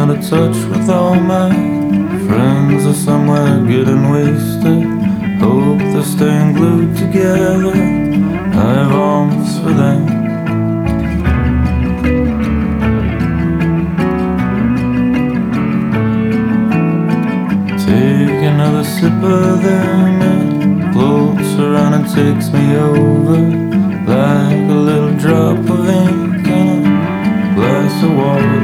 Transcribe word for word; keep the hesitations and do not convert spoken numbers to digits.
out of touch with all my friends are somewhere getting wasted. Hope they're staying glued together. I have arms for them. Take another sip of them. It floats around and takes me over like a little drop of ink in a glass of water.